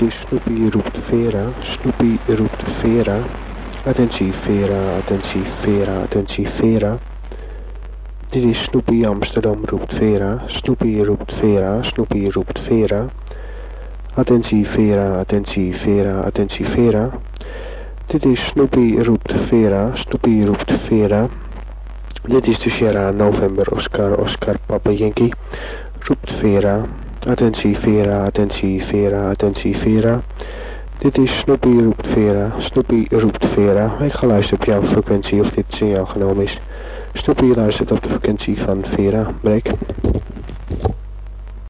is Snoopy roept Vera. Snoopy roept Vera. Attentie Vera, attentie Vera, attentie Vera. Dit is Snoopy Amsterdam roept Vera. Snoopy roept Vera. Snoopy roept Vera. Attentie Vera, attentie Vera, attentie Vera. Dit is Snoopy roept Vera. Snoopy roept Vera. Dit is de Sierra November Oscar Oscar Papa Yankee roept Vera. Attentie Vera, attentie Vera, attentie Vera. Dit is Snoopy roept Vera. Snoopy roept Vera. Ik ga luisteren op jouw frequentie of dit signaal genomen is. Snoopy luistert op de frequentie van Vera. Break.